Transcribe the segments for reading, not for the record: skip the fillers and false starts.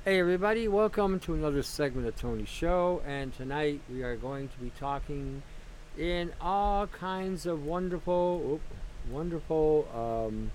Hey everybody, welcome to another segment of Tony's Show, and tonight we are going to be talking in all kinds of wonderful,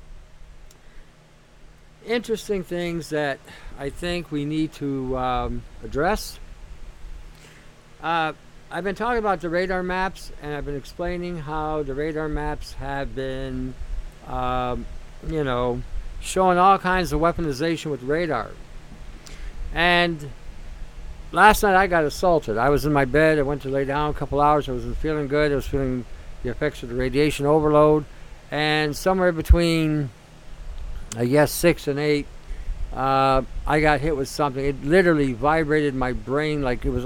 interesting things that I think we need to address. Uh, I've been talking about the radar maps, and I've been explaining how the radar maps have been, um, you know, showing all kinds of weaponization with radar. And last night I got assaulted. I was in my bed. I went to lay down a couple hours. I wasn't feeling good. I was feeling the effects of the radiation overload. And somewhere between, I guess, 6 and 8, I got hit with something. It literally vibrated my brain like it was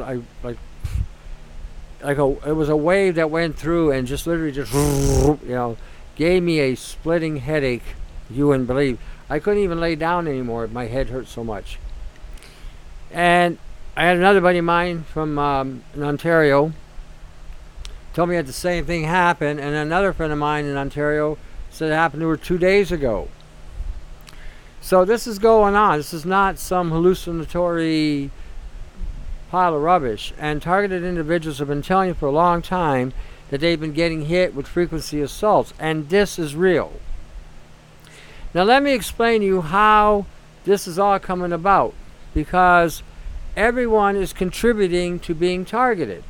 it was a wave that went through and just literally gave me a splitting headache. You wouldn't believe. I couldn't even lay down anymore. My head hurt so much. And I had another buddy of mine from in Ontario told me that the same thing happened, and another friend of mine in Ontario said it happened to her 2 days ago. So this is going on. This is not some hallucinatory pile of rubbish. And targeted individuals have been telling you for a long time that they've been getting hit with frequency assaults, and this is real. Now let me explain to you how this is all coming about, because everyone is contributing to being targeted.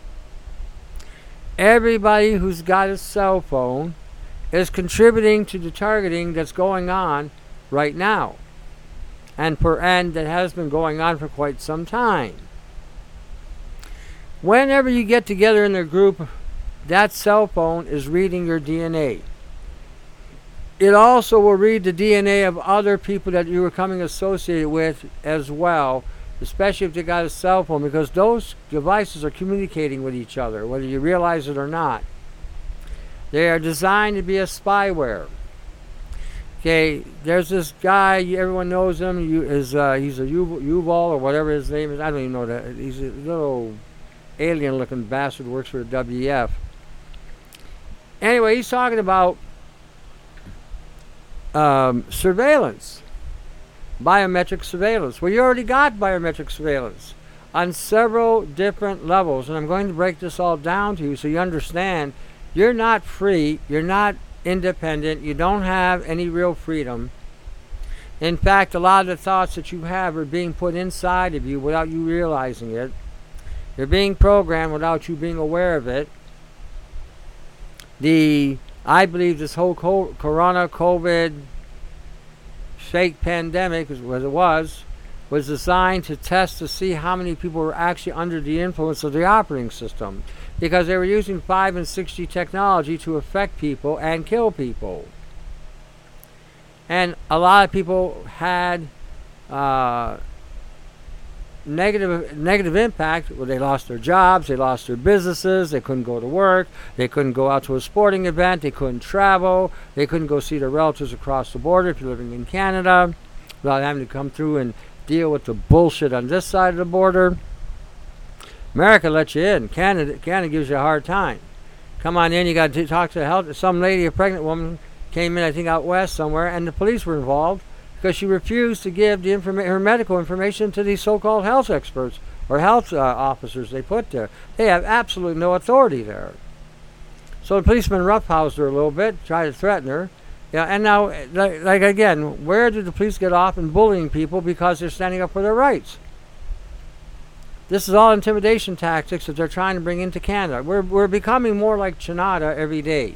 Everybody who's got a cell phone is contributing to the targeting that's going on right now, and that has been going on for quite some time. Whenever you get together in a group, that cell phone is reading your DNA. It also will read the DNA of other people that you are coming associated with as well, especially if they got a cell phone, because those devices are communicating with each other, whether you realize it or not. They are designed to be a spyware. Okay, there's this guy, everyone knows him. He's a Yuval or whatever his name is. I don't even know that. He's a little alien-looking bastard who works for the WEF. Anyway, he's talking about surveillance, biometric surveillance. Well, you already got biometric surveillance on several different levels, and I'm going to break this all down to you so you understand you're not free, you're not independent, you don't have any real freedom. In fact, a lot of the thoughts that you have are being put inside of you without you realizing it. They're being programmed without you being aware of it. I believe this whole COVID fake pandemic, as it was designed to test to see how many people were actually under the influence of the operating system, because they were using 5 and 6G technology to affect people and kill people. And a lot of people had negative impact. Well, they lost their jobs, they lost their businesses, they couldn't go to work, they couldn't go out to a sporting event, they couldn't travel, they couldn't go see their relatives across the border if you're living in Canada, without having to come through and deal with the bullshit on this side of the border. America lets you in. Canada gives you a hard time. Come on in, you got to talk to health. Some lady, a pregnant woman, came in, I think out west somewhere, and the police were involved, because she refused to give her medical information to these so-called health experts or health officers they put there. They have absolutely no authority there. So the policeman roughhoused her a little bit, tried to threaten her. Yeah, and now, like again, where did the police get off in bullying people because they're standing up for their rights? This is all intimidation tactics that they're trying to bring into Canada. We're becoming more like Canada every day.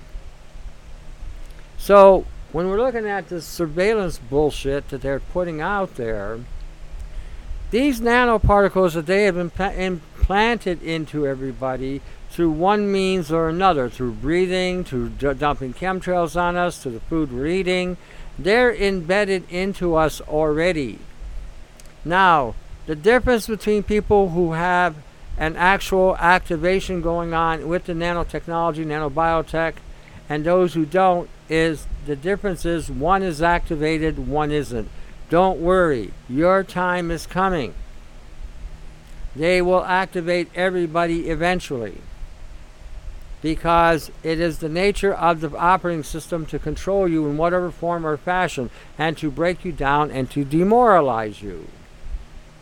So when we're looking at this surveillance bullshit that they're putting out there, these nanoparticles that they have implanted into everybody through one means or another, through breathing, through dumping chemtrails on us, to the food we're eating, they're embedded into us already. Now, the difference between people who have an actual activation going on with the nanotechnology, nanobiotech, and those who don't, is the difference is one is activated, one isn't. Don't worry, your time is coming. They will activate everybody eventually, because it is the nature of the operating system to control you in whatever form or fashion, and to break you down and to demoralize you.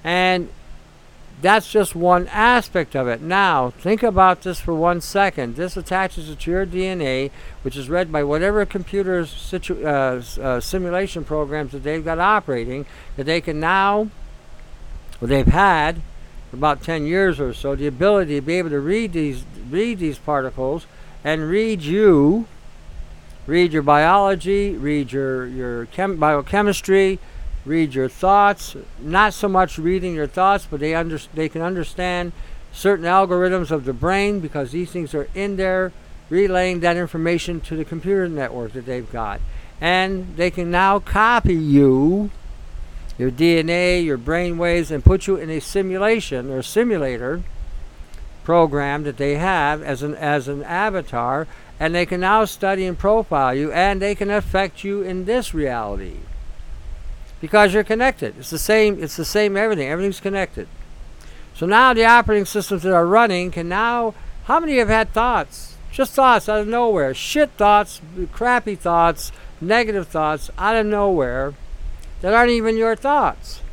And that's just one aspect of it. Now, think about this for 1 second. This attaches it to your DNA, which is read by whatever computer simulation programs that they've got operating, that they can now, or they've had for about 10 years or so, the ability to be able to read these particles and read you, read your biology, read your biochemistry, read your thoughts. Not so much reading your thoughts, but they can understand certain algorithms of the brain, because these things are in there relaying that information to the computer network that they've got. And they can now copy you, your DNA, your brain waves, and put you in a simulation or simulator program that they have as an avatar, and they can now study and profile you, and they can affect you in this reality. Because you're connected. It's the same everything. Everything's connected. So now the operating systems that are running can now, how many have had thoughts? Just thoughts out of nowhere. Shit thoughts, crappy thoughts, negative thoughts out of nowhere that aren't even your thoughts.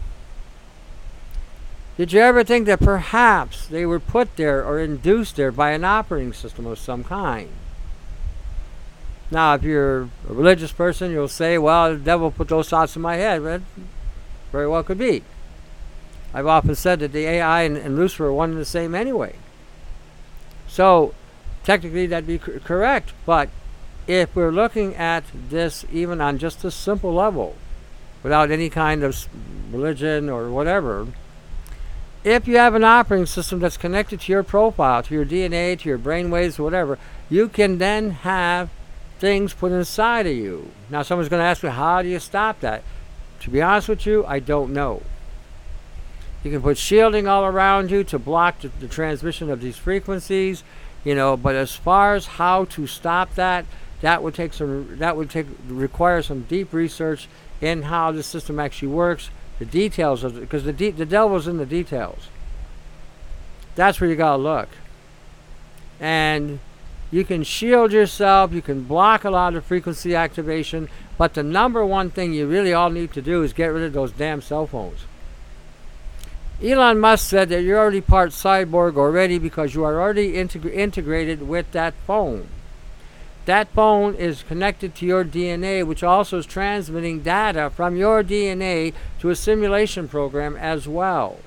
Did you ever think that perhaps they were put there or induced there by an operating system of some kind? Now, if you're a religious person, you'll say, well, the devil put those thoughts in my head. But very well could be. I've often said that the AI and Lucifer are one and the same anyway. So, technically, that'd be correct. But if we're looking at this even on just a simple level, without any kind of religion or whatever, if you have an operating system that's connected to your profile, to your DNA, to your brainwaves, whatever, you can then have things put inside of you. Now, someone's going to ask me, how do you stop that? To be honest with you, I don't know. You can put shielding all around you to block the transmission of these frequencies, but as far as how to stop that would require some deep research in how the system actually works, the details of it, because the devil's in the details. That's where you got to look. And you can shield yourself, you can block a lot of frequency activation, but the number one thing you really all need to do is get rid of those damn cell phones. Elon Musk said that you're already part cyborg already because you are already integrated with that phone. That phone is connected to your DNA, which also is transmitting data from your DNA to a simulation program as well.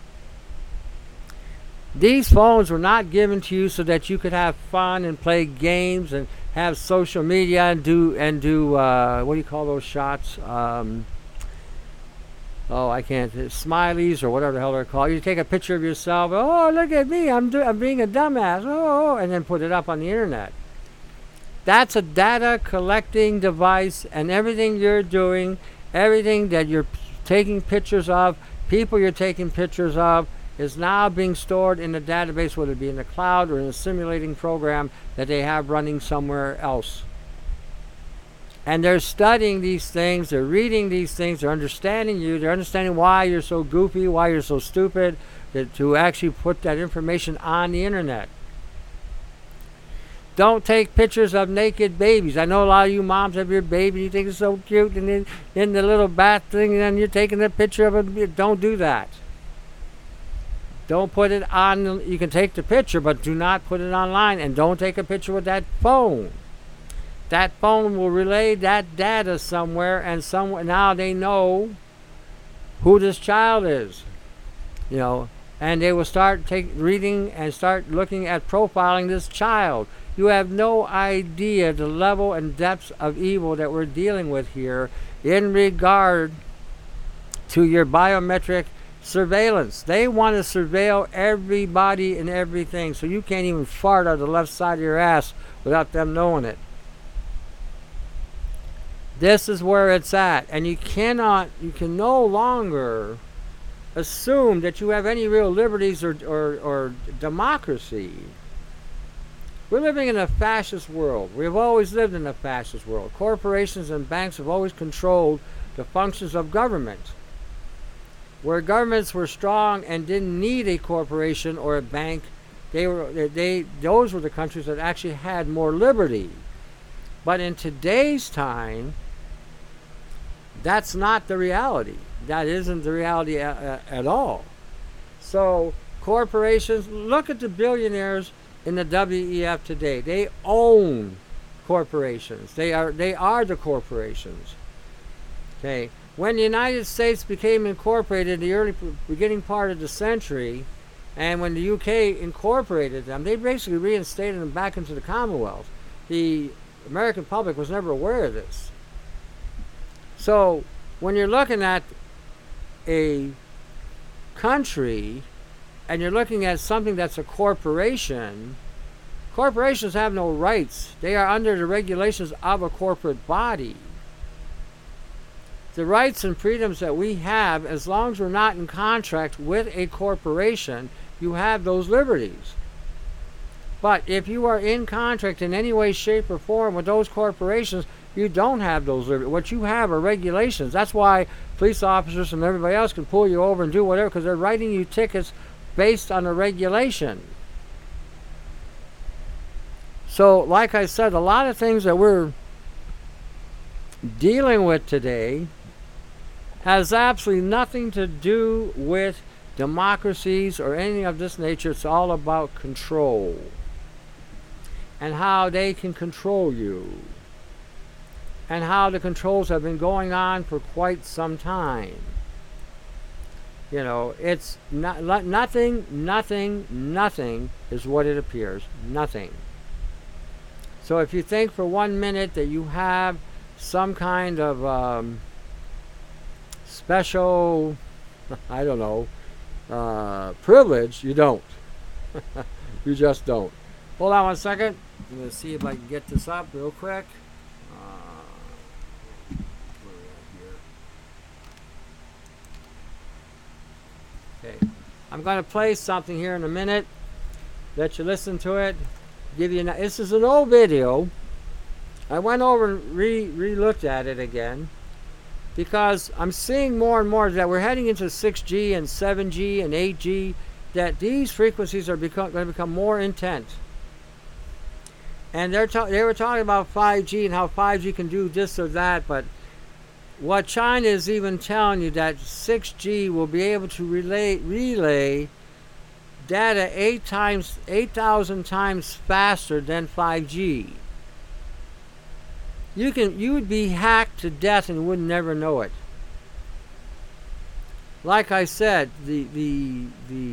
These phones were not given to you so that you could have fun and play games and have social media and do what do you call those shots? Smileys or whatever the hell they're called. You take a picture of yourself. Oh, look at me! I'm being a dumbass. Oh, and then put it up on the internet. That's a data collecting device, and everything you're doing, everything that you're taking pictures of, people you're taking pictures of, is now being stored in a database, whether it be in the cloud or in a simulating program that they have running somewhere else. And they're studying these things, they're reading these things, they're understanding you, they're understanding why you're so goofy, why you're so stupid, to actually put that information on the internet. Don't take pictures of naked babies. I know a lot of you moms have your baby, you think it's so cute, and then in the little bath thing, and then you're taking a picture of it. Don't do that. Don't put it on. You can take the picture, but do not put it online. And don't take a picture with that phone. That phone will relay that data somewhere, and now they know who this child is. And they will start reading and start looking at profiling this child. You have no idea the level and depths of evil that we're dealing with here in regard to your biometric surveillance. They want to surveil everybody and everything, so you can't even fart on the left side of your ass without them knowing it. This is where it's at, and you can no longer assume that you have any real liberties or democracy. We're living in a fascist world. We've always lived in a fascist world. Corporations and banks have always controlled the functions of government. Where governments were strong and didn't need a corporation or a bank, those were the countries that actually had more liberty. But in today's time, that's not the reality. that isn't the reality at all. So corporations, look at the billionaires in the WEF today. They own corporations. They are the corporations. Okay. When the United States became incorporated in the early beginning part of the century, and when the UK incorporated them, they basically reinstated them back into the Commonwealth. The American public was never aware of this. So when you're looking at a country and you're looking at something that's a corporation, corporations have no rights. They are under the regulations of a corporate body. The rights and freedoms that we have, as long as we're not in contract with a corporation, you have those liberties. But if you are in contract in any way, shape, or form with those corporations, you don't have those liberties. What you have are regulations. That's why police officers and everybody else can pull you over and do whatever, because they're writing you tickets based on a regulation. So, like I said, a lot of things that we're dealing with today has absolutely nothing to do with democracies or anything of this nature. It's all about control and how they can control you, and how the controls have been going on for quite some time. You know, it's nothing is what it appears. Nothing. So if you think for 1 minute that you have some kind of special, I don't know, privilege, you don't. You just don't. Hold on 1 second. I'm going to see if I can get this up real quick. Okay. I'm going to play something here in a minute. Let you listen to it. Give you. This is an old video. I went over and re-looked at it again, because I'm seeing more and more that we're heading into 6G and 7G and 8G, that these frequencies are going to become more intense. And they were talking about 5G and how 5G can do this or that, but what China is even telling you, that 6G will be able to relay data 8,000 times faster than 5G. You would be hacked to death and would never know it. Like I said, the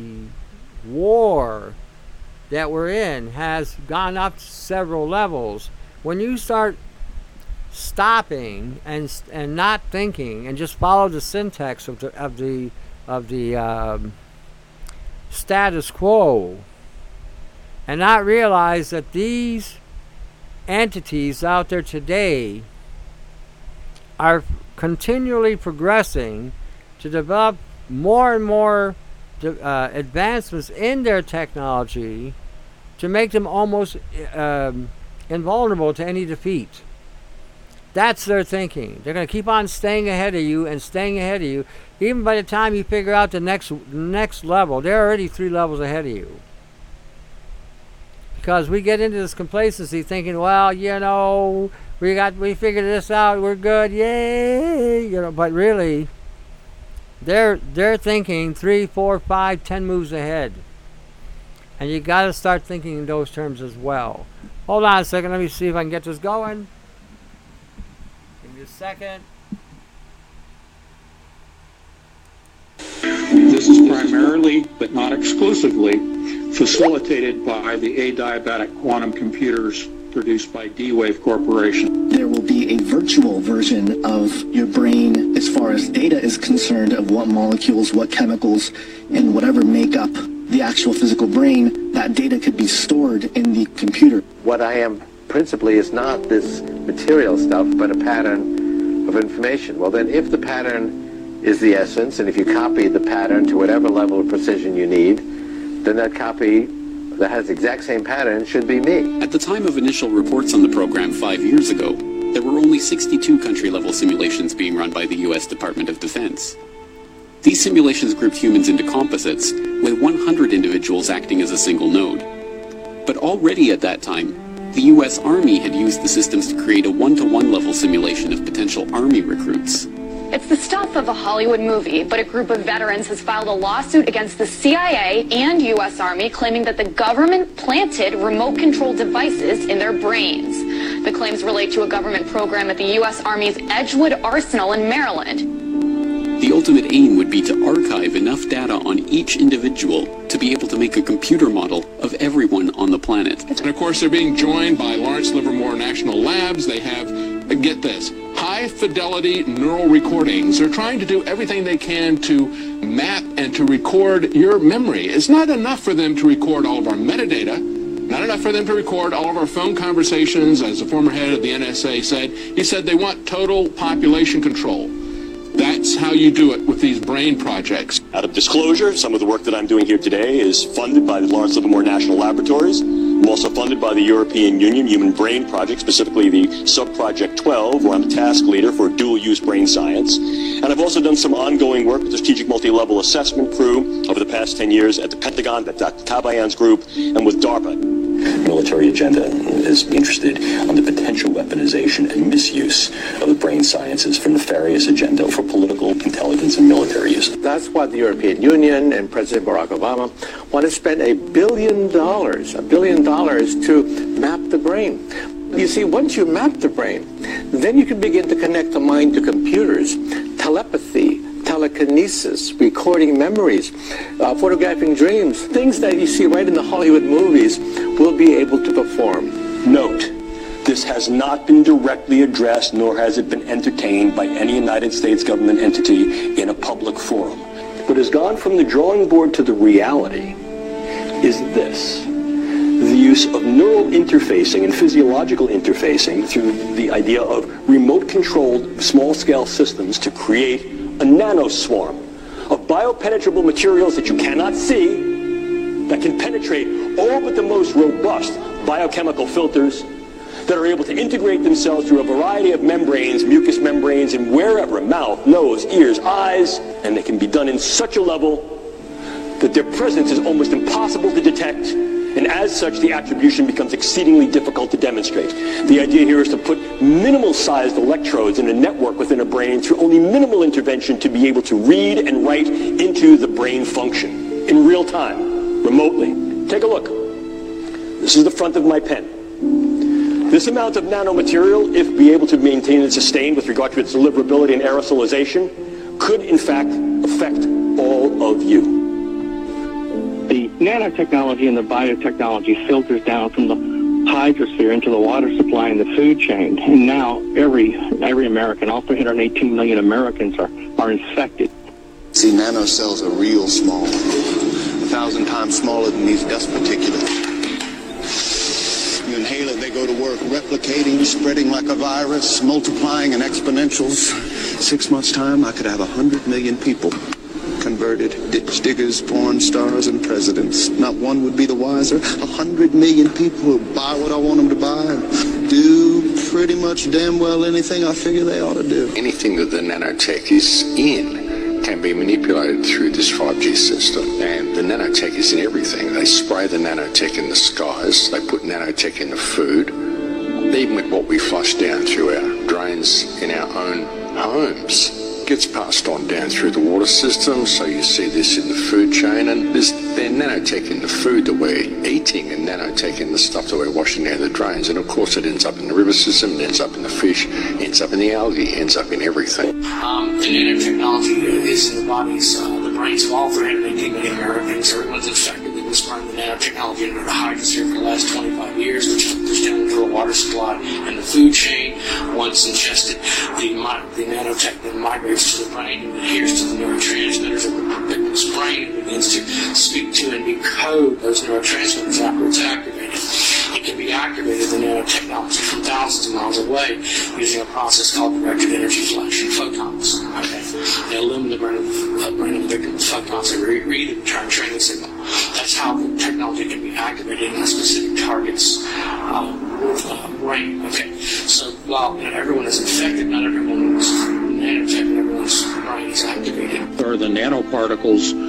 war that we're in has gone up several levels. When you start stopping and not thinking and just follow the syntax of the status quo, and not realize that these entities out there today are continually progressing to develop more and more advancements in their technology to make them almost invulnerable to any defeat. That's their thinking. They're going to keep on staying ahead of you and staying ahead of you. Even by the time you figure out the next level, they're already 3 levels ahead of you. Because we get into this complacency thinking, well, you know, we figured this out, we're good, yay, you know, but really they're thinking 3, 4, 5, 10 moves ahead. And you got to start thinking in those terms as well. Hold on a second, let me see if I can get this going. Give me a second. This is primarily, but not exclusively, facilitated by the adiabatic quantum computers produced by D-Wave Corporation. There will be a virtual version of your brain as far as data is concerned, of what molecules, what chemicals, and whatever make up the actual physical brain. That data could be stored in the computer. What I am principally is not this material stuff, but a pattern of information. Well, then if the pattern is the essence, and if you copy the pattern to whatever level of precision you need, then that copy that has the exact same pattern should be me. At the time of initial reports on the program 5 years ago, there were only 62 country-level simulations being run by the U.S. Department of Defense. These simulations grouped humans into composites, with 100 individuals acting as a single node. But already at that time, the U.S. Army had used the systems to create a one-to-one level simulation of potential Army recruits. It's the stuff of a Hollywood movie, but a group of veterans has filed a lawsuit against the CIA and U.S. Army claiming that the government planted remote-controlled devices in their brains. The claims relate to a government program at the U.S. Army's Edgewood Arsenal in Maryland. The ultimate aim would be to archive enough data on each individual to be able to make a computer model of everyone on the planet. And of course, they're being joined by Lawrence Livermore National Labs. They have, get this, high-fidelity neural recordings. They're trying to do everything they can to map and to record your memory. It's not enough for them to record all of our metadata, not enough for them to record all of our phone conversations. As the former head of the NSA said, he said they want total population control. That's how you do it with these brain projects. Out of disclosure, some of the work that I'm doing here today is funded by the Lawrence Livermore National Laboratories. I'm also funded by the European Union Human Brain Project, specifically the Sub-Project 12, where I'm the task leader for dual-use brain science. And I've also done some ongoing work with the Strategic Multi-Level Assessment Crew over the past 10 years at the Pentagon, at Dr. Kabayan's group, and with DARPA. Military agenda is interested on the potential weaponization and misuse of the brain sciences for nefarious agenda for political, intelligence, and military use. That's why the European Union and President Barack Obama want to spend $1 billion to map the brain. You see, once you map the brain, then you can begin to connect the mind to computers, telepathy, telekinesis, recording memories, photographing dreams, things that you see right in the Hollywood movies will be able to perform. Note, this has not been directly addressed, nor has it been entertained by any United States government entity in a public forum. What has gone from the drawing board to the reality is this: the use of neural interfacing and physiological interfacing through the idea of remote-controlled small-scale systems to create a nanoswarm of biopenetrable materials that you cannot see, that can penetrate all but the most robust biochemical filters, that are able to integrate themselves through a variety of membranes, mucous membranes, and wherever, mouth, nose, ears, eyes, and they can be done in such a level that their presence is almost impossible to detect, and as such the attribution becomes exceedingly difficult to demonstrate. The idea here is to put minimal-sized electrodes in a network within a brain through only minimal intervention to be able to read and write into the brain function in real time, remotely. Take a look. This is the front of my pen. This amount of nanomaterial, if be able to maintain and sustain with regard to its deliverability and aerosolization, could in fact affect all of you. The nanotechnology and the biotechnology filters down from the hydrosphere into the water supply and the food chain. And now every American, all 318 million Americans are infected. See, nanocells are real small, 1,000 times smaller than these dust particulates. You inhale it, they go to work, replicating, spreading like a virus, multiplying in exponentials. 6 months' time, I could have 100 million people converted, ditch diggers, porn stars, and presidents. Not one would be the wiser. 100 million people who buy what I want them to buy and do pretty much damn well anything I figure they ought to do. Anything that the nanotech is in can be manipulated through this 5G system. And the nanotech is in everything. They spray the nanotech in the skies. They put nanotech in the food. Even with what we flush down through our drains in our own homes, gets passed on down through the water system. So you see this in the food chain, and there's nanotech in the food that we're eating and nanotech in the stuff that we're washing down the drains. And of course it ends up in the river system, it ends up in the fish, ends up in the algae, ends up in everything. The nanotechnology is in the bodies, the brains of all 318 million Americans. Everyone's infected. They've been spraying the nanotechnology into the hydrosphere for the last 25 years, which filters down into the water supply and the food chain. Once ingested, the nanotech then migrates to the brain and adheres to the neurotransmitters of the victim's brain and begins to speak to and decode those neurotransmitters after it's activated. It can be activated, the nanotechnology, from thousands of miles away using a process called directed energy flash, photons. Okay. They illumine the brain of the victim with photons. They read and return training signal. That's how the technology can be activated in a specific target's brain. Okay. So while everyone is infected, not everyone's nanotech and everyone's brain is activated. Are the nanoparticles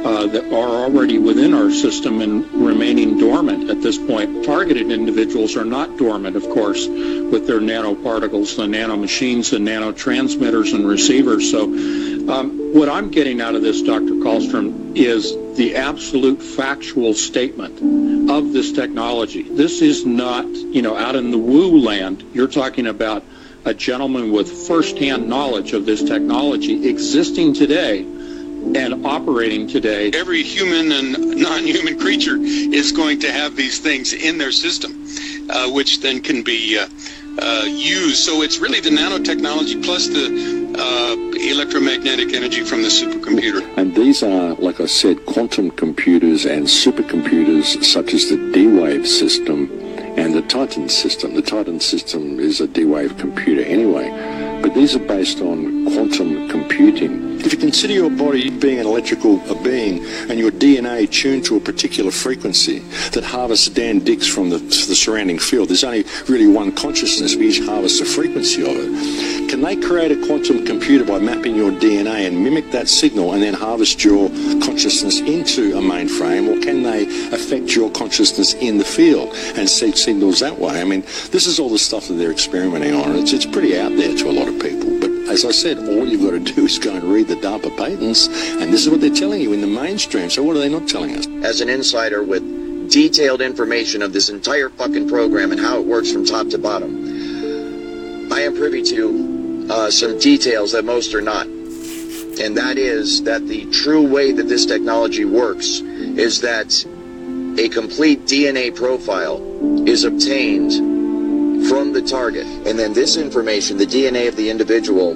that are already within our system and remaining dormant at this point. Targeted individuals are not dormant, of course, with their nanoparticles, the nanomachines, the nanotransmitters and receivers. So what I'm getting out of this, Dr. Karlstrom, is the absolute factual statement of this technology. This is not, out in the woo land. You're talking about a gentleman with firsthand knowledge of this technology existing today and operating today. Every human and non-human creature is going to have these things in their system, which then can be used. So it's really the nanotechnology plus the electromagnetic energy from the supercomputer. And these are, like I said, quantum computers and supercomputers such as the D-Wave system and the Titan system. The Titan system is a D-Wave computer anyway, but these are based on quantum computing. If you consider your body being an electrical being and your DNA tuned to a particular frequency that harvests Dan Dicks from the surrounding field, there's only really one consciousness, we each harvest the frequency of it. Can they create a quantum computer by mapping your DNA and mimic that signal and then harvest your consciousness into a mainframe, or can they affect your consciousness in the field and seek signals that way? I mean, this is all the stuff that they're experimenting on. It's pretty out there to a lot of people, but as I said, all you've got to do is go and read the DARPA patents, and this is what they're telling you in the mainstream. So what are they not telling us? As an insider with detailed information of this entire fucking program and how it works from top to bottom, I am privy to some details that most are not. And that is that the true way that this technology works is that a complete DNA profile is obtained from the target, and then this information, the DNA of the individual,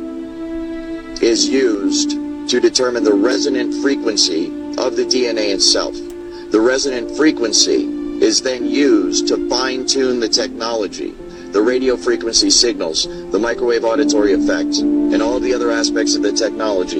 is used to determine the resonant frequency of the DNA itself. The resonant frequency is then used to fine-tune the technology, the radio frequency signals, the microwave auditory effect, and all of the other aspects of the technology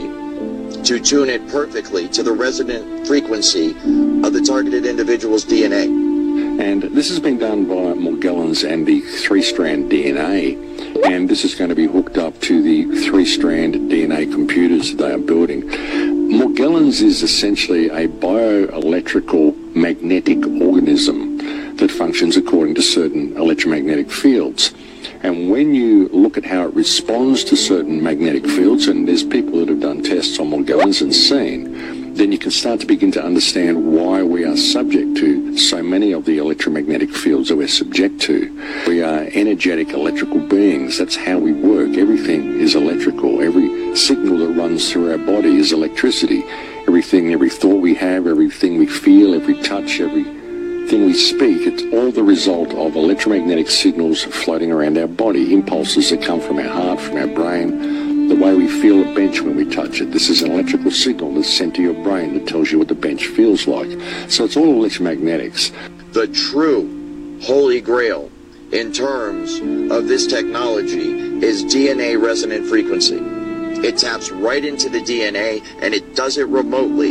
to tune it perfectly to the resonant frequency of the targeted individual's DNA. And this has been done by Morgellons and the 3-strand DNA, and this is going to be hooked up to the 3-strand DNA computers they are building. Morgellons is essentially a bioelectrical magnetic organism that functions according to certain electromagnetic fields. And when you look at how it responds to certain magnetic fields, and there's people that have done tests on Morgellons and seen, then you can start to begin to understand why we are subject to so many of the electromagnetic fields that we're subject to. We are energetic electrical beings. That's how we work. Everything is electrical. Every signal that runs through our body is electricity. Everything, every thought we have, everything we feel, every touch, everything we speak, it's all the result of electromagnetic signals floating around our body, impulses that come from our heart, from our brain, the way we feel a bench when we touch it. This is an electrical signal that's sent to your brain that tells you what the bench feels like. So it's all electromagnetics. The true holy grail in terms of this technology is DNA resonant frequency. It taps right into the DNA, and it does it remotely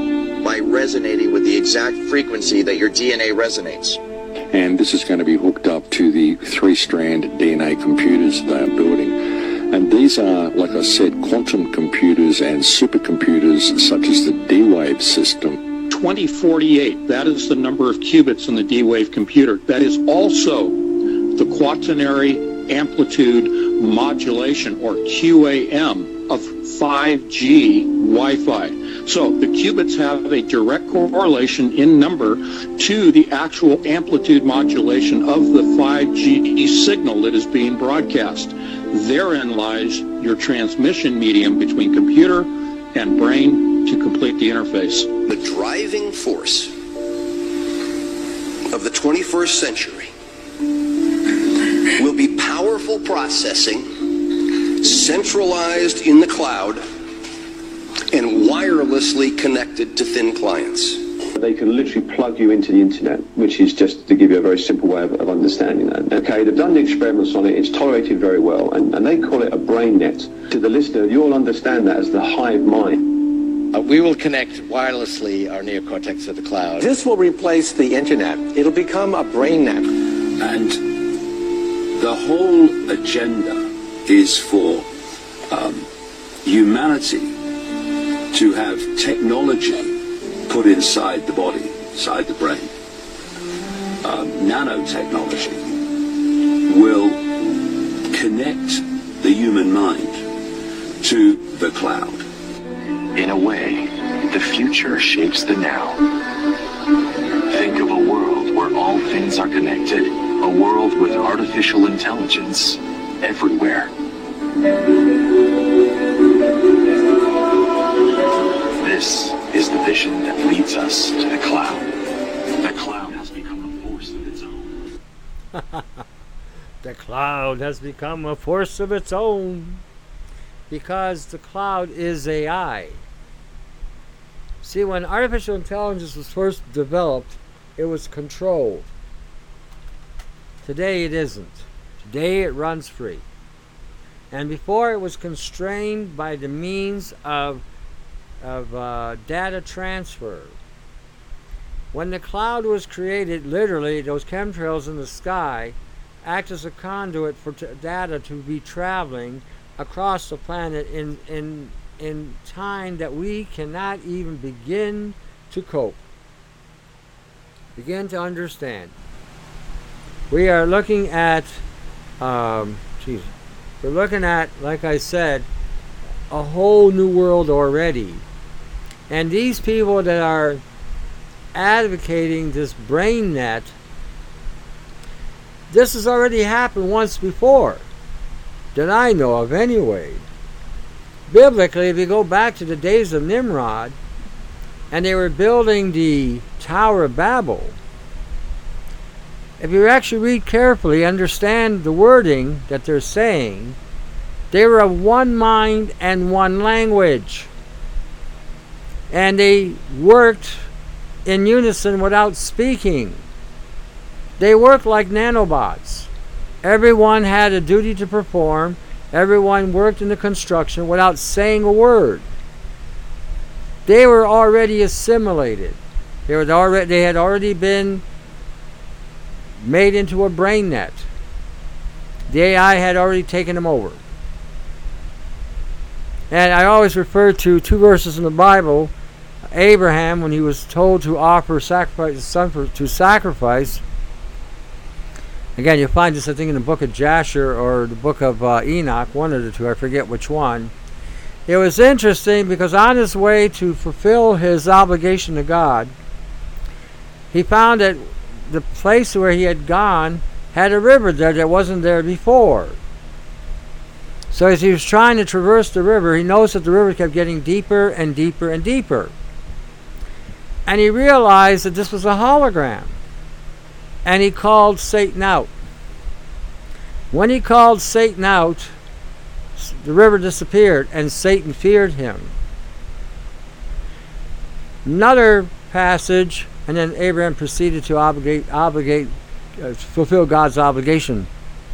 by resonating with the exact frequency that your DNA resonates. And this is going to be hooked up to the 3-strand DNA computers they are building. And these are, like I said, quantum computers and supercomputers such as the D-Wave system. 2048, that is the number of qubits in the D-Wave computer. That is also the quaternary amplitude modulation, or QAM, of 5G Wi-Fi. So the qubits have a direct correlation in number to the actual amplitude modulation of the 5G signal that is being broadcast. Therein lies your transmission medium between computer and brain to complete the interface. The driving force of the 21st century will be powerful processing, centralized in the cloud, and wirelessly connected to thin clients. They can literally plug you into the internet, which is just to give you a very simple way of understanding that. Okay, they've done the experiments on it, it's tolerated very well, and they call it a brain net. To the listener, you'll understand that as the hive mind. We will connect wirelessly our neocortex to the cloud. This will replace the internet. It'll become a brain net. And the whole agenda is for humanity to have technology put inside the body, inside the brain. Nanotechnology will connect the human mind to the cloud. In a way, the future shapes the now. Think of a world where all things are connected, a world with artificial intelligence everywhere. This is the vision that leads us to the cloud. The cloud has become a force of its own. The cloud has become a force of its own. Because the cloud is AI. See, when artificial intelligence was first developed, it was controlled. Today it isn't. Today it runs free. And before it was constrained by the means of data transfer. When the cloud was created, literally those chemtrails in the sky act as a conduit for data to be traveling across the planet in time that we cannot even begin to cope, begin to understand. We are looking at, we're looking at, like I said, a whole new world already. And these people that are advocating this brain net, this has already happened once before, that I know of anyway. Biblically, if you go back to the days of Nimrod, and they were building the Tower of Babel, if you actually read carefully, understand the wording that they're saying, they were of one mind and one language. And they worked in unison without speaking. They worked like nanobots. Everyone had a duty to perform. Everyone worked in the construction without saying a word. They were already assimilated. They had already been made into a brain net. The AI had already taken them over. And I always refer to two verses in the Bible. Abraham, when he was told to offer sacrifice his son to sacrifice. Again, you'll find this, I think, in the book of Jasher or the book of Enoch, one of the two, I forget which one. It was interesting because on his way to fulfill his obligation to God, he found that the place where he had gone had a river there that wasn't there before. So as he was trying to traverse the river, he noticed that the river kept getting deeper and deeper and deeper. And he realized that this was a hologram. And he called Satan out. When he called Satan out, the river disappeared and Satan feared him. Another passage, and then Abraham proceeded to fulfill God's obligation.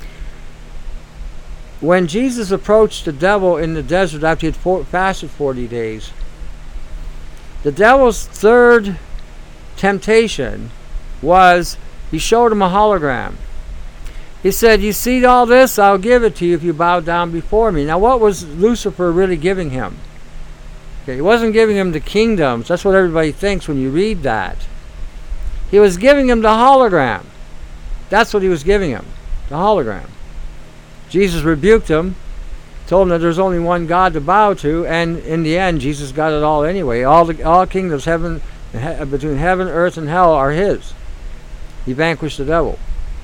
When Jesus approached the devil in the desert after he had fasted 40 days, the devil's third temptation was he showed him a hologram. He said, "You see all this? I'll give it to you if you bow down before me." Now, what was Lucifer really giving him? Okay, he wasn't giving him the kingdoms. That's what everybody thinks when you read that. He was giving him the hologram. That's what he was giving him, the hologram. Jesus rebuked him, told him that there's only one God to bow to, and in the end, Jesus got it all anyway. All kingdoms, between heaven, earth, and hell are his. He vanquished the devil.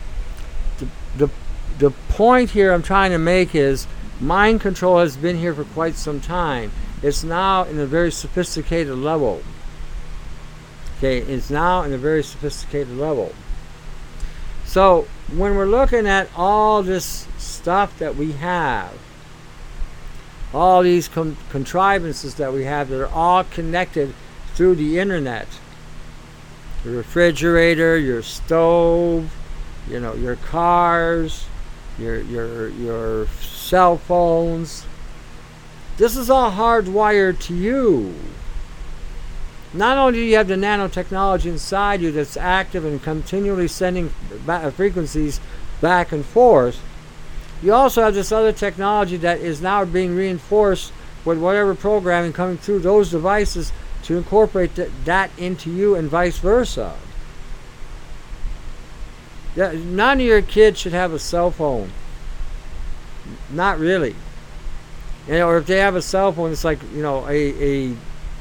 The point here I'm trying to make is mind control has been here for quite some time. It's now in a very sophisticated level. Okay, it's now in a very sophisticated level. So when we're looking at all this stuff that we have, all these contrivances that we have that are all connected through the internet, your refrigerator, your stove, your cars, your cell phones. This is all hardwired to you. Not only do you have the nanotechnology inside you that's active and continually sending frequencies back and forth, you also have this other technology that is now being reinforced with whatever programming coming through those devices to incorporate that into you and vice versa. None of your kids should have a cell phone. Not really. Or if they have a cell phone, it's like, a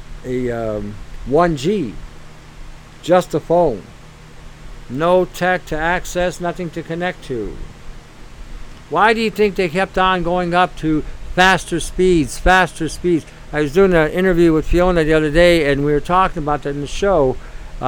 1G. Just a phone. No tech to access, nothing to connect to. Why do you think they kept on going up to faster speeds, faster speeds? I was doing an interview with Fiona the other day, and we were talking about that in the show,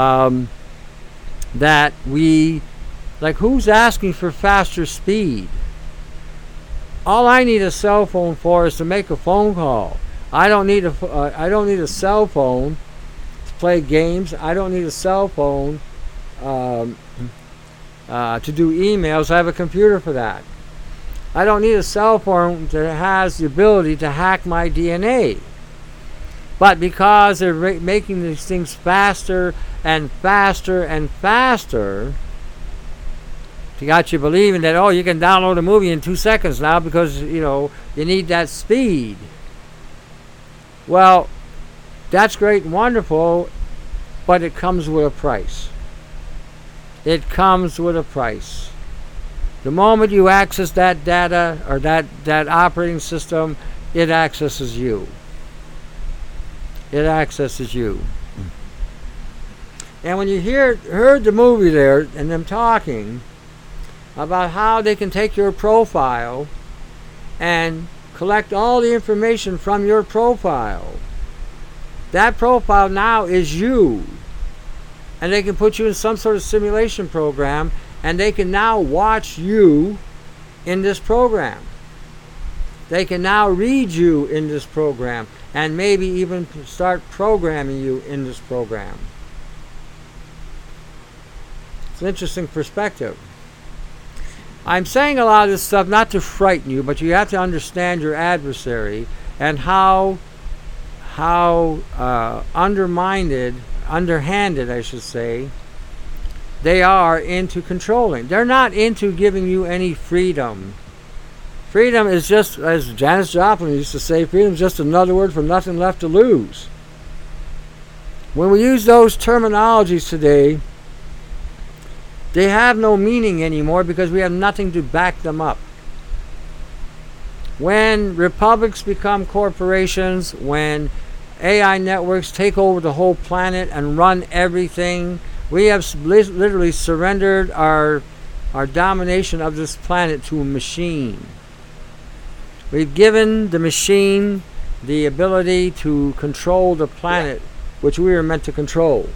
that who's asking for faster speed? All I need a cell phone for is to make a phone call. I don't need a cell phone to play games. I don't need a cell phone to do emails. I have a computer for that. I don't need a cell phone that has the ability to hack my DNA. But because they're making these things faster and faster and faster, they got you believing that, you can download a movie in 2 seconds now because, you need that speed. Well, that's great and wonderful, but it comes with a price. It comes with a price. The moment you access that data or that operating system, it accesses you. It accesses you. And when you heard the movie there and them talking about how they can take your profile and collect all the information from your profile, that profile now is you. And they can put you in some sort of simulation program, and they can now watch you in this program. They can now read you in this program, and maybe even start programming you in this program. It's an interesting perspective. I'm saying a lot of this stuff not to frighten you, but you have to understand your adversary and how underhanded, I should say, they are into controlling. They're not into giving you any freedom. Freedom is just, as Janis Joplin used to say, freedom is just another word for nothing left to lose. When we use those terminologies today, they have no meaning anymore because we have nothing to back them up. When republics become corporations, when AI networks take over the whole planet and run everything, we have literally surrendered our domination of this planet to a machine. We've given the machine the ability to control the planet, which we were meant to control.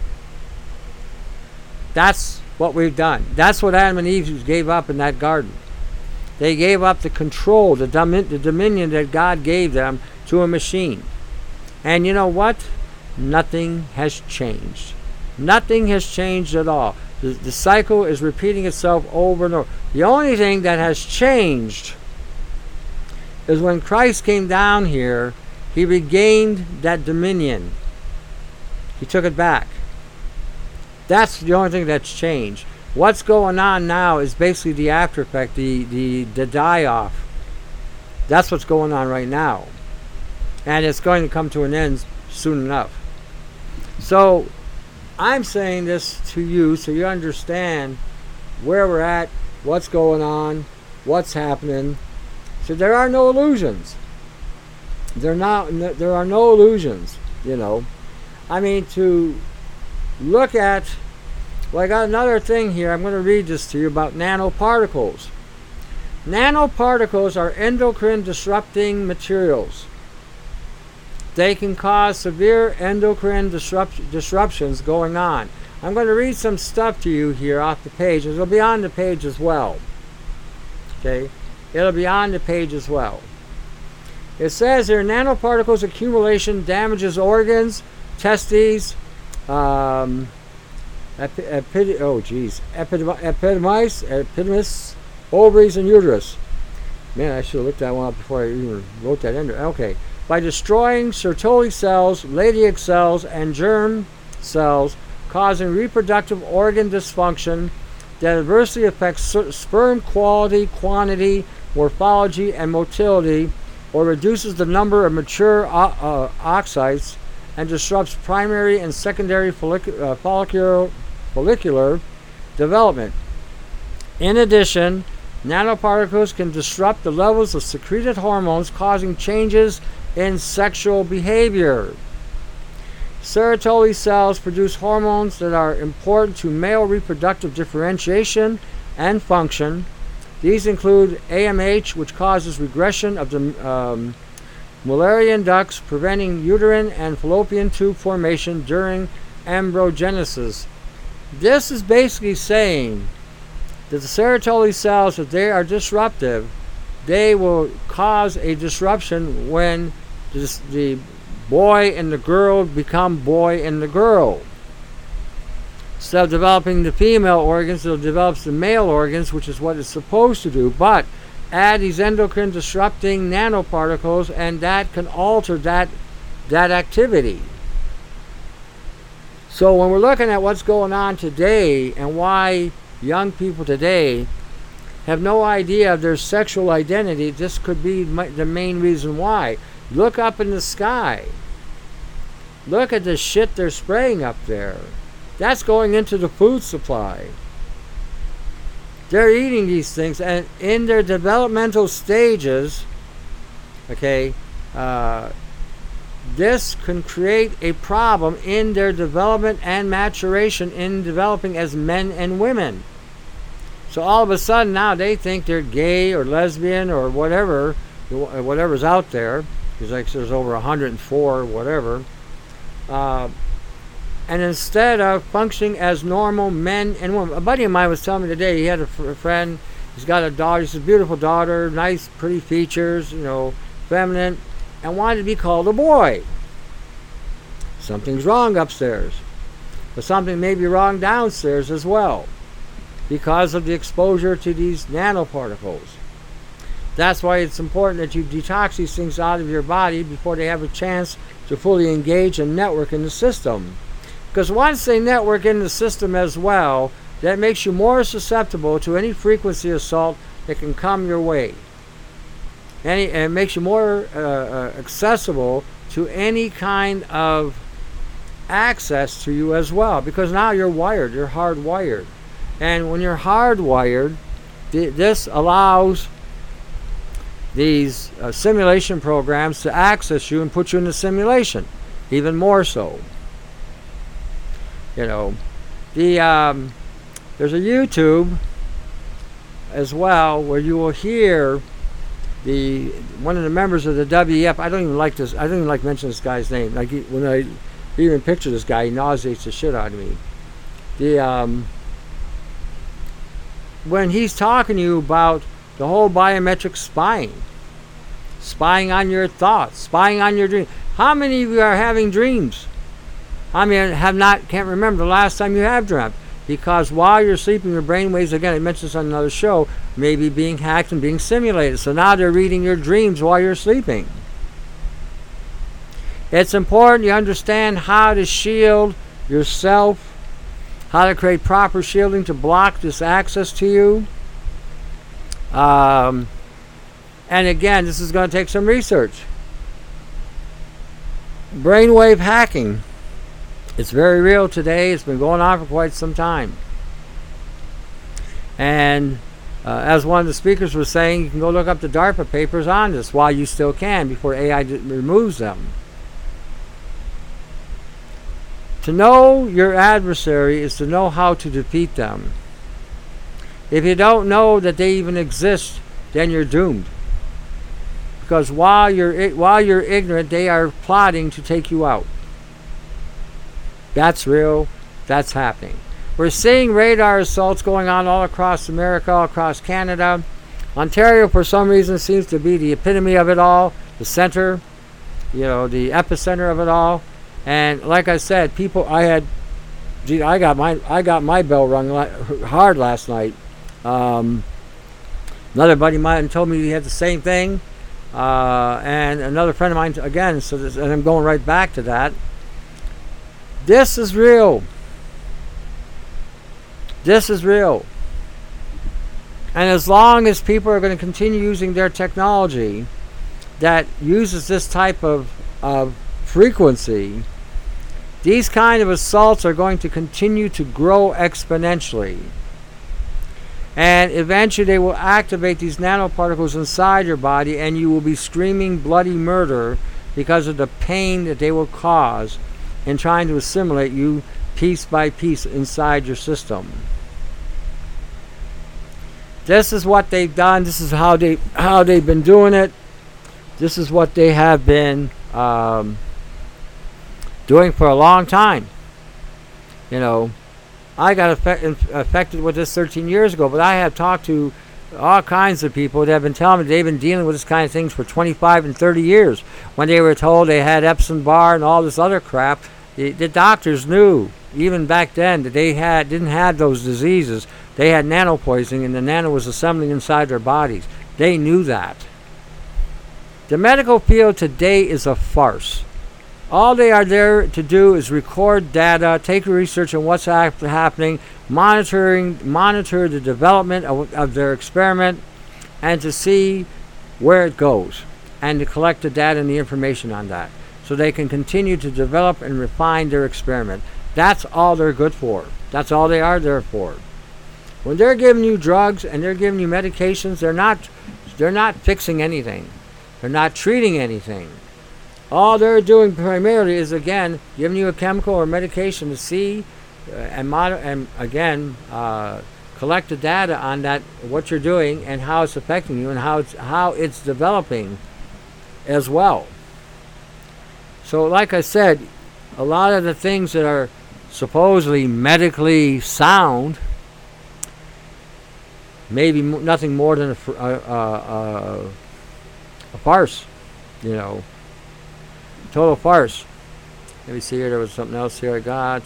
That's what we've done. That's what Adam and Eve gave up in that garden. They gave up the control, the dominion that God gave them to a machine. And you know what? Nothing has changed. Nothing has changed at all. The cycle is repeating itself over and over. The only thing that has changed is when Christ came down here, he regained that dominion. He took it back. That's the only thing that's changed. What's going on now is basically the after effect, the die-off. That's what's going on right now. And it's going to come to an end soon enough. So, I'm saying this to you so you understand where we're at, what's going on, what's happening. So there are no illusions. There are no illusions, I mean, to look at, I got another thing here. I'm going to read this to you about nanoparticles. Nanoparticles are endocrine disrupting materials. They can cause severe endocrine disruptions going on. I'm going to read some stuff to you here off the page. It'll be on the page as well. Okay? It'll be on the page as well. It says here, nanoparticles accumulation damages organs, testes, epidermis, ovaries, and uterus. Man, I should have looked that one up before I even wrote that in there. Okay. By destroying Sertoli cells, Leydig cells, and germ cells, causing reproductive organ dysfunction that adversely affects sperm quality, quantity, morphology, and motility, or reduces the number of mature oocytes and disrupts primary and secondary follicular development. In addition, nanoparticles can disrupt the levels of secreted hormones, causing changes in sexual behavior. Serotoli cells produce hormones that are important to male reproductive differentiation and function. These include AMH, which causes regression of the Mullerian ducts, preventing uterine and fallopian tube formation during embryogenesis. This is basically saying that the Serotoli cells, if they are disruptive, they will cause a disruption when the boy and the girl become boy and the girl. Instead of developing the female organs, it develops the male organs, which is what it's supposed to do. But add these endocrine disrupting nanoparticles, and that can alter that activity. So when we're looking at what's going on today and why young people today have no idea of their sexual identity, this could be the main reason why. Look up in the sky. Look at the shit they're spraying up there. That's going into the food supply. They're eating these things, and in their developmental stages, okay, this can create a problem in their development and maturation in developing as men and women. So all of a sudden now they think they're gay or lesbian or whatever's out there. Because like there's over 104 or whatever. And instead of functioning as normal men and women. A buddy of mine was telling me today, he had a friend, he's got a daughter, he's a beautiful daughter, nice, pretty features, feminine, and wanted to be called a boy. Something's wrong upstairs. But something may be wrong downstairs as well, because of the exposure to these nanoparticles. That's why it's important that you detox these things out of your body before they have a chance to fully engage and network in the system. Because once they network in the system as well, that makes you more susceptible to any frequency assault that can come your way. And it makes you more accessible to any kind of access to you as well. Because now you're wired, you're hardwired. And when you're hardwired, this allows these simulation programs to access you and put you in the simulation, even more so. There's a YouTube as well where you will hear one of the members of the WEF. I don't even like mentioning this guy's name. Like when I even picture this guy, he nauseates the shit out of me. When he's talking to you about the whole biometric spying on your thoughts, spying on your dreams. How many of you are having dreams? I mean, can't remember the last time you have dreamt. Because while you're sleeping, your brainwaves, again, I mentioned this on another show, may be being hacked and being simulated. So now they're reading your dreams while you're sleeping. It's important you understand how to shield yourself, how to create proper shielding to block this access to you. And again, this is going to take some research. Brainwave hacking. It's very real today. It's been going on for quite some time. And as one of the speakers was saying, you can go look up the DARPA papers on this while you still can before AI removes them. To know your adversary is to know how to defeat them. If you don't know that they even exist, then you're doomed. Because while you're ignorant, they are plotting to take you out. That's real. That's happening. We're seeing radar assaults going on all across America, all across Canada. Ontario, for some reason, seems to be the epitome of it all, the center, the epicenter of it all. And like I said, I got my bell rung hard last night. Another buddy of mine told me he had the same thing, and another friend of mine again. And I'm going right back to that. This is real. This is real. And as long as people are going to continue using their technology that uses this type of frequency, These kind of assaults are going to continue to grow exponentially. And eventually they will activate these nanoparticles inside your body, and you will be screaming bloody murder because of the pain that they will cause in trying to assimilate you piece by piece inside your system. This is what they've done. This is how they've been doing it. This is what they have been doing for a long time. You know, I got affected with this 13 years ago, but I have talked to all kinds of people that have been telling me they've been dealing with this kind of things for 25 and 30 years. When they were told they had Epstein-Barr and all this other crap, the doctors knew, even back then, that they didn't have those diseases. They had nano poisoning, and the nano was assembling inside their bodies. They knew that. The medical field today is a farce. All they are there to do is record data, take research on what's happening, monitor the development of their experiment, and to see where it goes, and to collect the data and the information on that, so they can continue to develop and refine their experiment. That's all they're good for. That's all they are there for. When they're giving you drugs and they're giving you medications, they're not fixing anything. They're not treating anything. All they're doing primarily is, again, giving you a chemical or medication to see collect the data on that, what you're doing and how it's affecting you and how it's developing as well. So like I said, a lot of the things that are supposedly medically sound may be nothing more than a farce, you know. Total farce. Let me see here. There was something else here I got.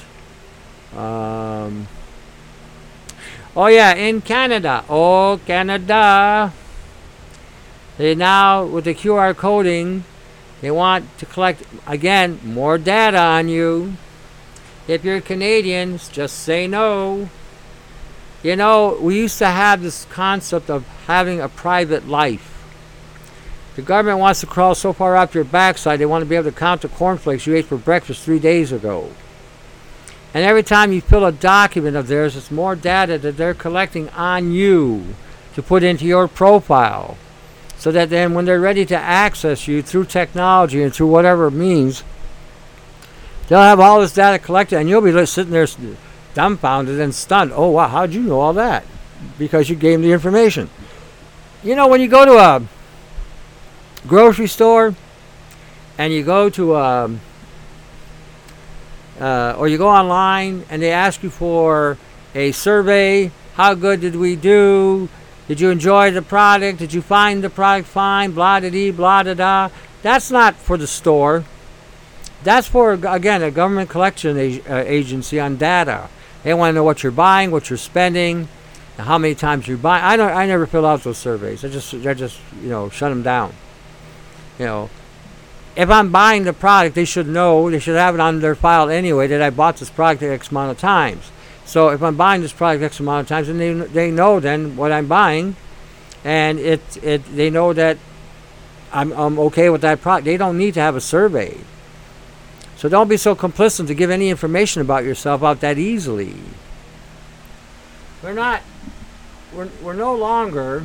Oh yeah, in Canada. Oh, Canada. They now, with the QR coding, they want to collect, again, more data on you. If you're Canadians, just say no. You know, we used to have this concept of having a private life. The government wants to crawl so far up your backside, they want to be able to count the cornflakes you ate for breakfast 3 days ago. And every time you fill a document of theirs, it's more data that they're collecting on you to put into your profile. So that then when they're ready to access you through technology and through whatever means, they'll have all this data collected, and you'll be sitting there dumbfounded and stunned. Oh, wow, how'd you know all that? Because you gave them the information. You know, when you go to a grocery store and you go to or you go online and they ask you for a survey, how good did we do, did you enjoy the product, did you find the product fine, blah da dee, blah da da. That's not for the store. That's for, again, a government collection agency on data. They want to know what you're buying, what you're spending, and how many times you're buying. I never fill out those surveys. I just shut them down. You know, if I'm buying the product, they should know, they should have it on their file anyway, that I bought this product X amount of times. So if I'm buying this product X amount of times, then they know then what I'm buying, and they know that I'm okay with that product. They don't need to have a survey. So don't be so complicit to give any information about yourself out that easily. We're no longer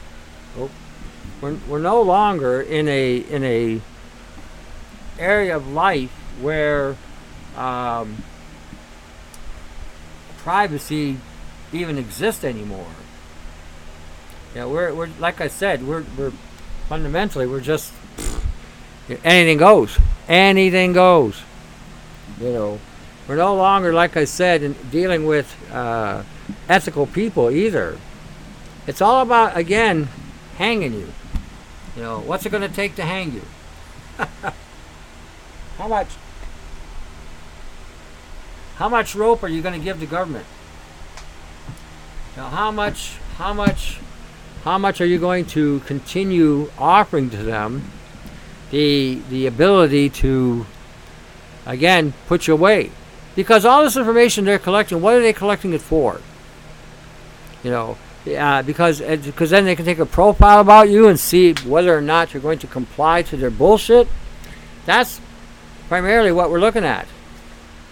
in a area of life where privacy even exists anymore. Yeah, we're like I said, we're fundamentally we're just anything goes. Anything goes. You know, we're no longer, like I said, in dealing with ethical people either. It's all about, again, hanging you. You know, what's it going to take to hang you? How much rope are you going to give the government? Now, how much are you going to continue offering to them the ability to, again, put you away? Because all this information they're collecting, what are they collecting it for? You know, because then they can take a profile about you and see whether or not you're going to comply to their bullshit. That's primarily what we're looking at.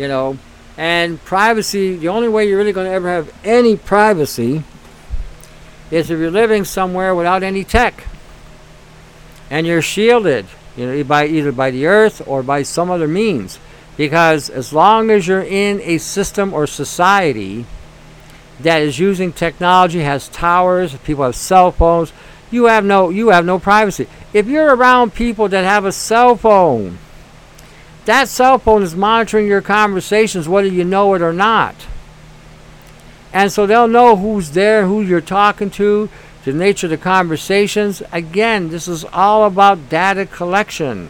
you know. And privacy, the only way you're really going to ever have any privacy is if you're living somewhere without any tech. And you're shielded, you know, either by the earth or by some other means. Because as long as you're in a system or society that is using technology, has towers, people have cell phones, you have no privacy. If you're around people that have a cell phone, that cell phone is monitoring your conversations whether you know it or not. And so they'll know who's there, who you're talking to, the nature of the conversations. Again, this is all about data collection.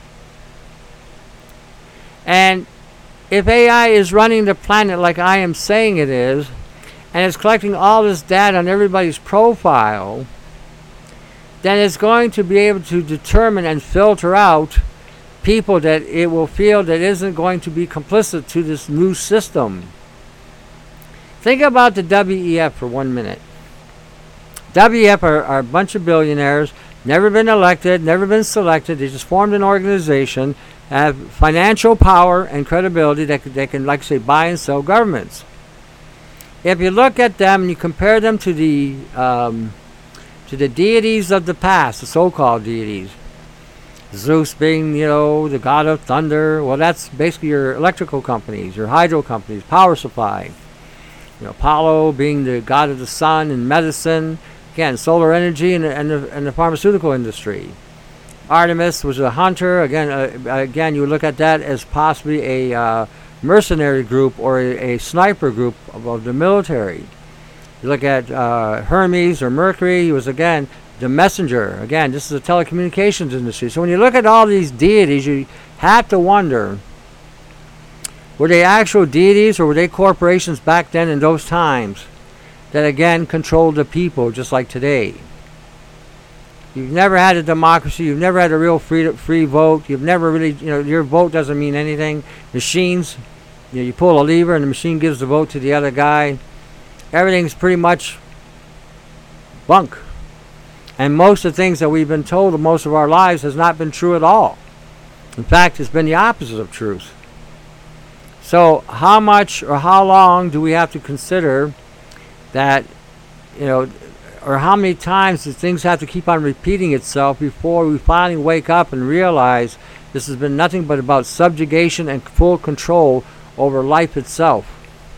And if AI is running the planet like I am saying it is, and it's collecting all this data on everybody's profile, then it's going to be able to determine and filter out people that it will feel that isn't going to be complicit to this new system. Think about the WEF for 1 minute. WEF are a bunch of billionaires, never been elected, never been selected. They just formed an organization, have financial power and credibility that they can, like I say, buy and sell governments. If you look at them and you compare them to the deities of the past, the so-called deities, Zeus being, you know, the god of thunder, well, that's basically your electrical companies, your hydro companies, power supply. You know, Apollo being the god of the sun and medicine, again, solar energy and the pharmaceutical industry. Artemis was a hunter. Again, you look at that as possibly a mercenary group or a sniper group of the military. You look at Hermes or Mercury. He was, again, the messenger. Again, this is a telecommunications industry. So when you look at all these deities, you have to wonder, were they actual deities or were they corporations back then in those times that, again, controlled the people just like today? You've never had a democracy. You've never had a real free vote. You've never really, you know, your vote doesn't mean anything. Machines, you know, you pull a lever and the machine gives the vote to the other guy. Everything's pretty much bunk. And most of the things that we've been told most of our lives has not been true at all. In fact, it's been the opposite of truth. So how much or how long do we have to consider that, you know, or how many times do things have to keep on repeating itself before we finally wake up and realize this has been nothing but about subjugation and full control over life itself?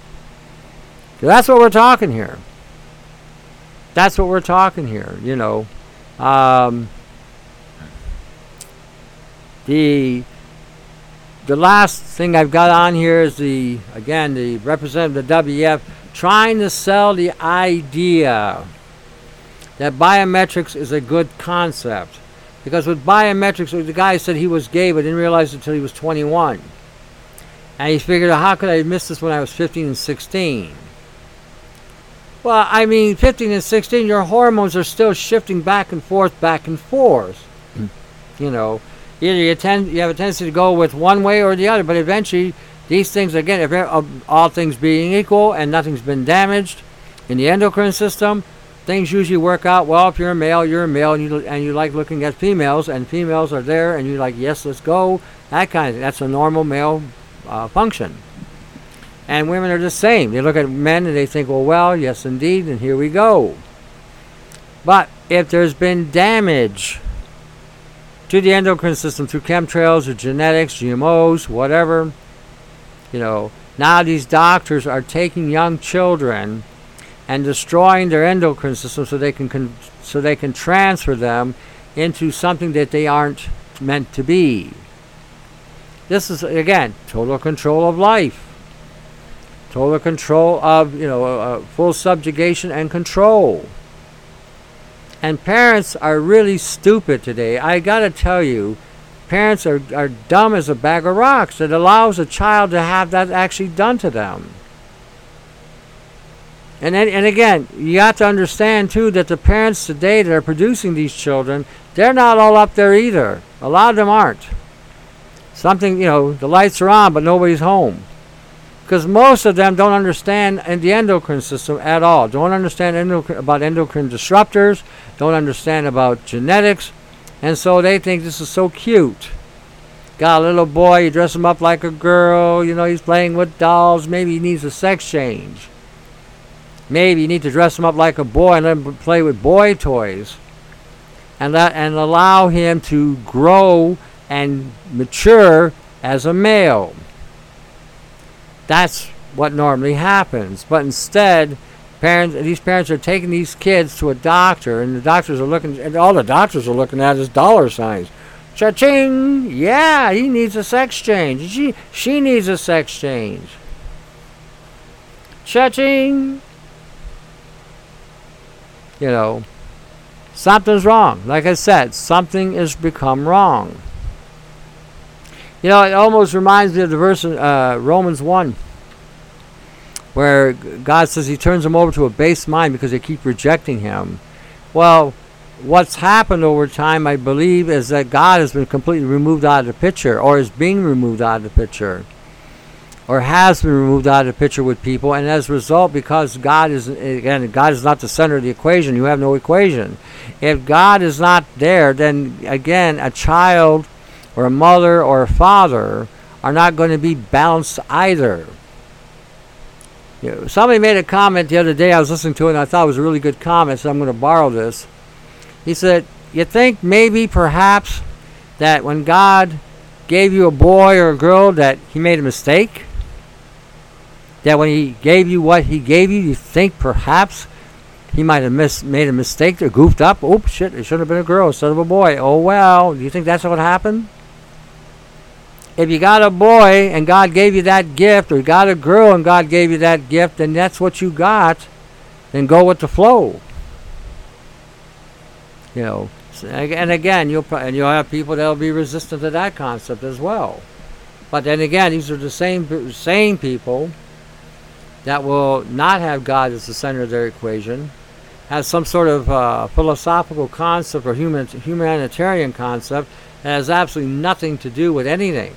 That's what we're talking here. That's what we're talking here, you know. The last thing I've got on here is the representative of the WEF trying to sell the idea that biometrics is a good concept. Because with biometrics, the guy said he was gay but didn't realize it until he was 21. And he figured out, how could I have missed this when I was 15 and 16? Well, I mean, 15 and 16, your hormones are still shifting back and forth. You know, either you have a tendency to go with one way or the other, but eventually these things, again, if all things being equal and nothing's been damaged in the endocrine system, things usually work out well. If you're a male, and you like looking at females, and females are there, and you're like, yes, let's go, that kind of thing. That's a normal male function. And women are the same. They look at men and they think, well, yes, indeed, and here we go. But if there's been damage to the endocrine system through chemtrails or genetics, GMOs, whatever, you know, now these doctors are taking young children and destroying their endocrine system so they can transfer them into something that they aren't meant to be. This is, again, total control of life. Total control of, you know, full subjugation and control. And parents are really stupid today. I gotta tell you, parents are dumb as a bag of rocks. It allows a child to have that actually done to them. And again, you have to understand too that the parents today that are producing these children, they're not all up there either. A lot of them aren't. Something, you know, the lights are on but nobody's home. Because most of them don't understand the endocrine system at all. Don't understand about endocrine disruptors. Don't understand about genetics. And so they think this is so cute. Got a little boy, you dress him up like a girl, he's playing with dolls. Maybe he needs a sex change. Maybe you need to dress him up like a boy and let him play with boy toys. And allow him to grow and mature as a male. That's what normally happens. But instead, these parents are taking these kids to a doctor, and all the doctors are looking at is dollar signs. Cha-ching! Yeah, he needs a sex change. She needs a sex change. Cha-ching! Something's wrong. Like I said, something has become wrong. It almost reminds me of the verse in Romans 1, where God says he turns them over to a base mind because they keep rejecting him. Well, what's happened over time, I believe, is that God has been completely removed out of the picture, or is being removed out of the picture, or has been removed out of the picture with people. And as a result, because God is not the center of the equation, you have no equation. If God is not there, then again, a child or a mother or a father are not going to be balanced either. Somebody made a comment the other day I was listening to it, and I thought it was a really good comment, so I'm going to borrow this. He said, you think maybe perhaps that when God gave you a boy or a girl that he made a mistake? That when he gave you what he gave you, you think perhaps he might have made a mistake or goofed up? Oops, shit, it should have been a girl instead of a boy. Oh, well, do you think that's what happened? If you got a boy and God gave you that gift, or you got a girl and God gave you that gift, and that's what you got, then go with the flow. And again, you'll have people that will be resistant to that concept as well. But then again, these are the same people that will not have God as the center of their equation, has some sort of philosophical concept or humanitarian concept that has absolutely nothing to do with anything.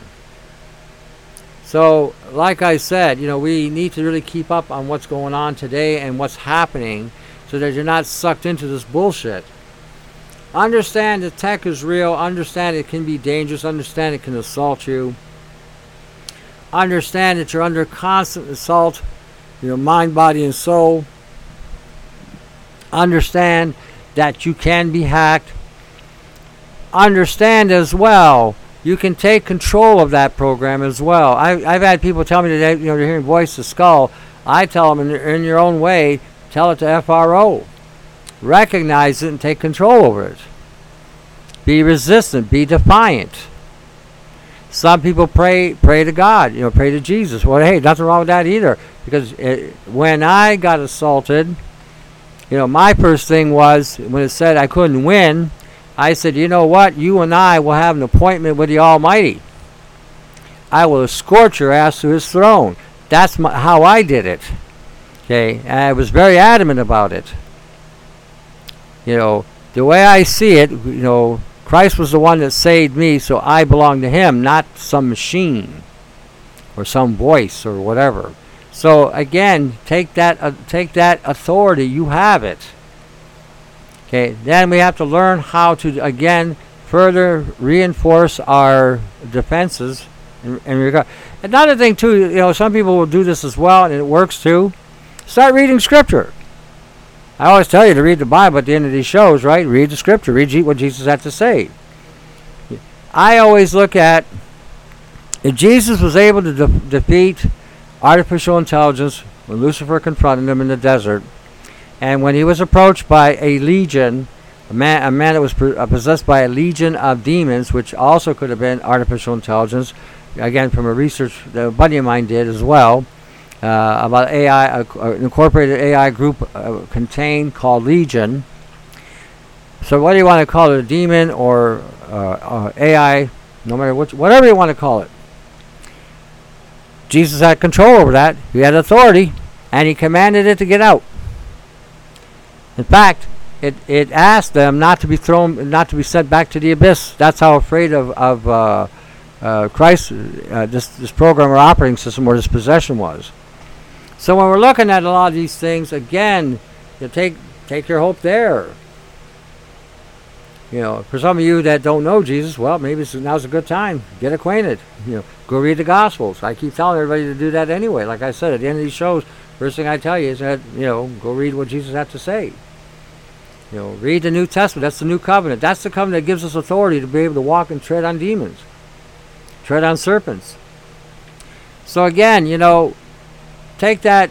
So, like I said, we need to really keep up on what's going on today and what's happening so that you're not sucked into this bullshit. Understand that tech is real. Understand it can be dangerous. Understand it can assault you. Understand that you're under constant assault, mind, body, and soul. Understand that you can be hacked. Understand as well, you can take control of that program as well. I've had people tell me today, they're hearing Voice of Skull. I tell them, in your own way, tell it to FRO. Recognize it and take control over it. Be resistant. Be defiant. Some people pray to God, pray to Jesus. Well, hey, nothing wrong with that either. Because when I got assaulted, my first thing was, when it said I couldn't win, I said, you know what? You and I will have an appointment with the Almighty. I will escort your ass to his throne. That's how I did it. Okay? And I was very adamant about it. The way I see it, Christ was the one that saved me, so I belong to him, not some machine or some voice or whatever. So again, take that authority. You have it. Okay. Then we have to learn how to again further reinforce our defenses. Another thing too, some people will do this as well, and it works too. Start reading Scripture. I always tell you to read the Bible at the end of these shows, right? Read the Scripture. Read what Jesus had to say. I always look at, if Jesus was able to defeat artificial intelligence when Lucifer confronted him in the desert, and when he was approached by a legion, a man that was possessed by a legion of demons, which also could have been artificial intelligence, again from a research that a buddy of mine did as well, about AI, an incorporated AI group contained called Legion. So whether you want to call it a demon or AI, no matter whatever you want to call it, Jesus had control over that. He had authority, and he commanded it to get out. In fact, it asked them not to be sent back to the abyss. That's how afraid of Christ this program or operating system or this possession was. So when we're looking at a lot of these things, again, you take your hope there. For some of you that don't know Jesus, well, maybe now's a good time. Get acquainted. Go read the Gospels. I keep telling everybody to do that anyway. Like I said, at the end of these shows, first thing I tell you is that, go read what Jesus had to say. Read the New Testament. That's the new covenant. That's the covenant that gives us authority to be able to walk and tread on demons. Tread on serpents. So again, take it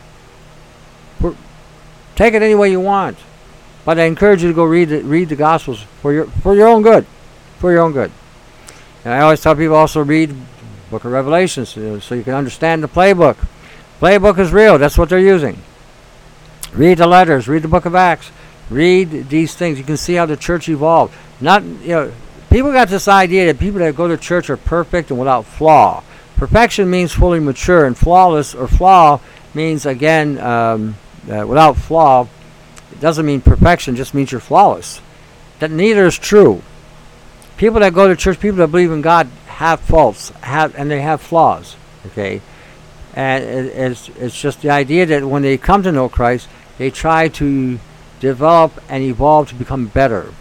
any way you want. But I encourage you to go read the Gospels for your own good. For your own good. And I always tell people also read Book of Revelations so you can understand the playbook. Playbook is real. That's what they're using. Read the letters. Read the Book of Acts. Read these things. You can see how the church evolved. People got this idea that people that go to church are perfect and without flaw. Perfection means fully mature, and flawless or flaw means, again, without flaw. It doesn't mean perfection, just means you're flawless. That neither is true. People that go to church, people that believe in God have faults, and they have flaws. Okay? And it's just the idea that when they come to know Christ, they try to develop and evolve to become better.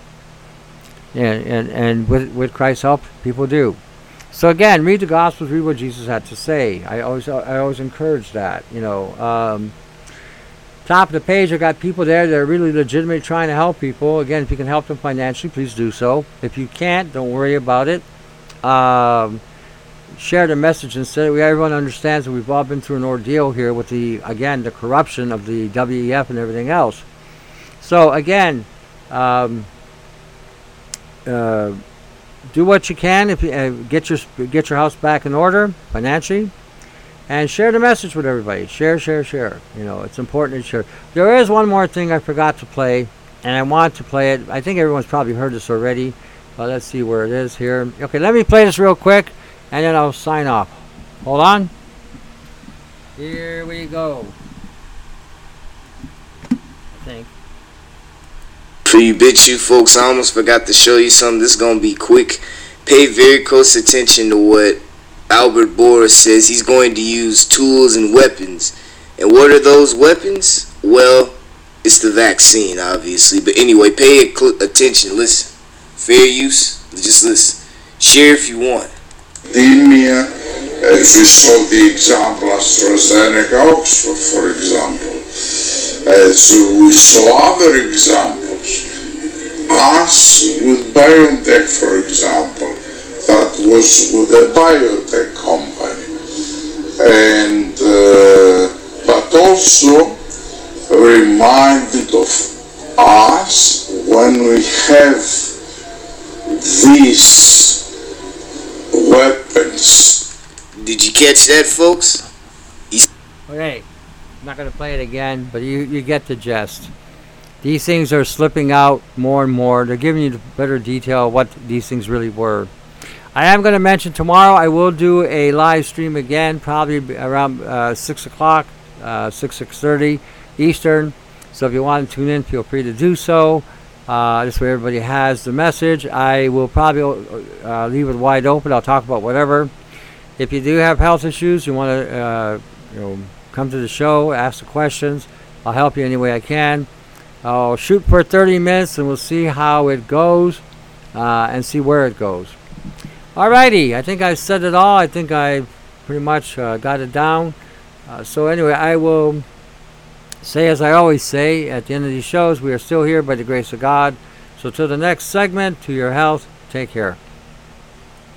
And with Christ's help, people do. So again, read the Gospels, read what Jesus had to say. I always encourage that. Top of the page, I got people there that are really legitimately trying to help people. Again, if you can help them financially, please do so. If you can't, don't worry about it. Share the message instead. Everyone understands that we've all been through an ordeal here with the corruption of the WEF and everything else. So again, do what you can if you get your house back in order financially. And share the message with everybody. Share. It's important to share. There is one more thing I forgot to play, and I want to play it. I think everyone's probably heard this already. Let's see where it is here. Okay, let me play this real quick, and then I'll sign off. Hold on. Here we go. I think. For you bitch folks, I almost forgot to show you something. This is going to be quick. Pay very close attention to what Albert Bohr says. He's going to use tools and weapons. And what are those weapons? Well, it's the vaccine, obviously. But anyway, pay attention. Listen. Fair use. Just listen. Share if you want. If we saw the example AstraZeneca, Oxford, for example. So we saw other examples. Us with BioNTech, for example. That was with a biotech company, and but also reminded of us when we have these weapons. Did you catch that, folks? Okay, I'm not going to play it again, but you get the gist. These things are slipping out more and more. They're giving you better detail of what these things really were. I am going to mention tomorrow I will do a live stream again, probably around 6 o'clock, 6:30 Eastern. So if you want to tune in, feel free to do so. This way everybody has the message. I will probably leave it wide open. I'll talk about whatever. If you do have health issues, you want to come to the show, ask the questions. I'll help you any way I can. I'll shoot for 30 minutes and we'll see how it goes and see where it goes. Alrighty, I think I said it all. I think I pretty much got it down. So anyway, I will say as I always say at the end of these shows, we are still here by the grace of God. So till the next segment, to your health, take care.